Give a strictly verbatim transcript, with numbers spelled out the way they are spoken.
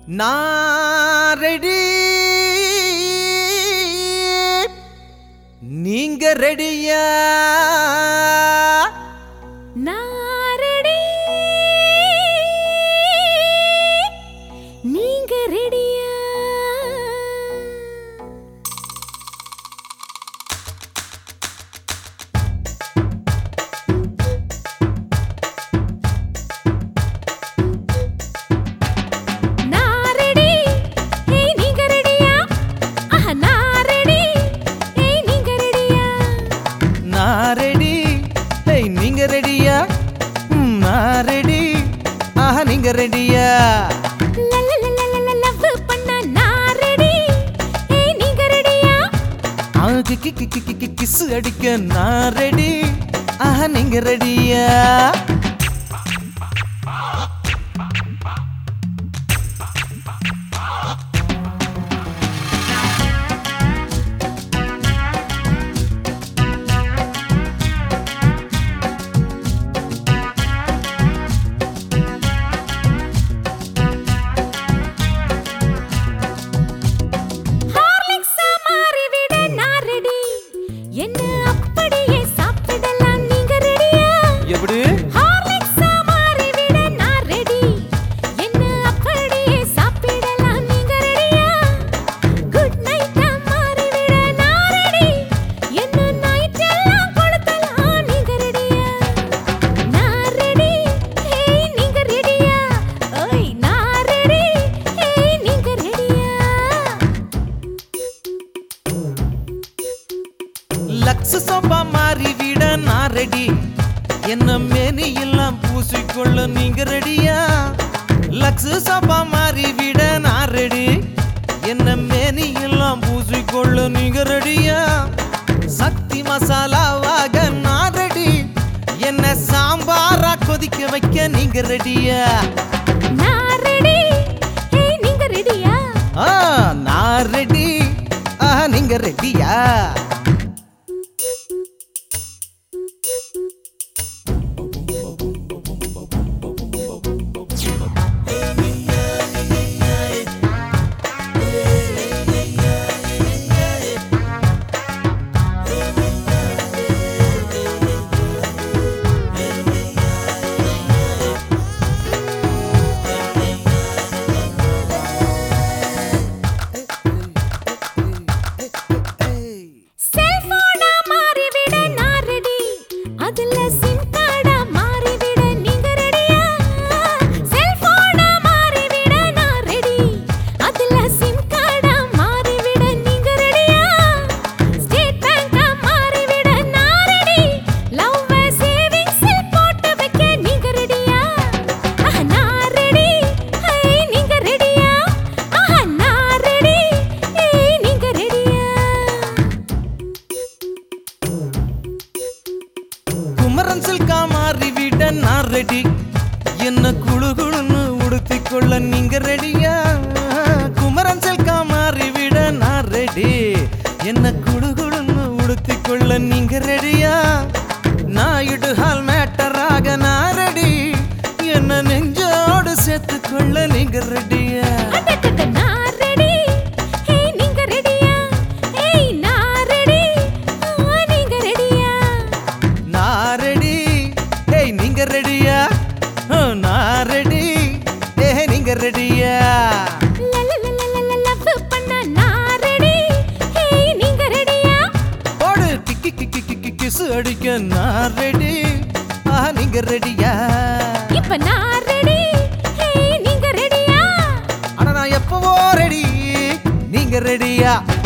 நான் ரெடி, நீங்க ரெடியா? நான் ரெடி, நீங்க ரெடியா? நீங்க ரெடியா? லவ் பண்ண நான் ரெடி, ஏய் நீங்க ரெடியா? ஆகி கி கி கி கி கிஸ் அடிக்க நான் ரெடி, ஆஹா நீங்க ரெடியா? லக்ஸ் சோபா மாறி விட நான் ரெடி, என்ன மேனி எல்லாம் பூசிக்கொள்ள நீங்க ரெடியா? லக்ஸ் சோபா மாறி விட நான் ரெடி, என்ன மேனி எல்லாம் பூசிக்கொள்ள நீங்க ரெடியா? சக்தி மசாலாவாக நான் ரெடி, என்ன சாம்பாரா கொதிக்க வைக்க நீங்க ரெடியா? நான் ரெடி, ஏய் நீங்க ரெடியா? ஆ நான் ரெடி, ஆ நீங்க ரெடியா? நான் ரெடி, என்ன குழு குழுன்னு உடுத்திக் கொள்ள நீங்க ரெடியா? குமரன் செல்கா மாறி விட நான் ரெடி, என்ன குழு குழுன்னு உடுத்திக் கொள்ள நீங்க ரெடியா? நாயுடு ஹால் மேட்டராக நான் ரெடி, என்ன நெஞ்சோடு சேர்த்து கொள்ள நீங்க ரெடியா? நான் ரெடி, ஏய் நீங்க ரெடியா? ஏய் நான் ரெடி, நீங்க ரெடியா? நான் ரெடி, ஏய் நீங்க ரெடியா? நான் ரெடி, ஏய் நீங்க ரெடியா? லவ் பண்ண நான் ரெடி, ஏய் நீங்க ரெடியா? போடு கிக்கி கிக்கி கிக்கி கிஸ் அடிக்க நான் ரெடி, ஆ நீங்க ரெடியா? இப்ப நான் ரெடி, ஏய் நீங்க ரெடியா? ஆனா நான் எப்பவோ ரெடி, நீங்க ரெடியா?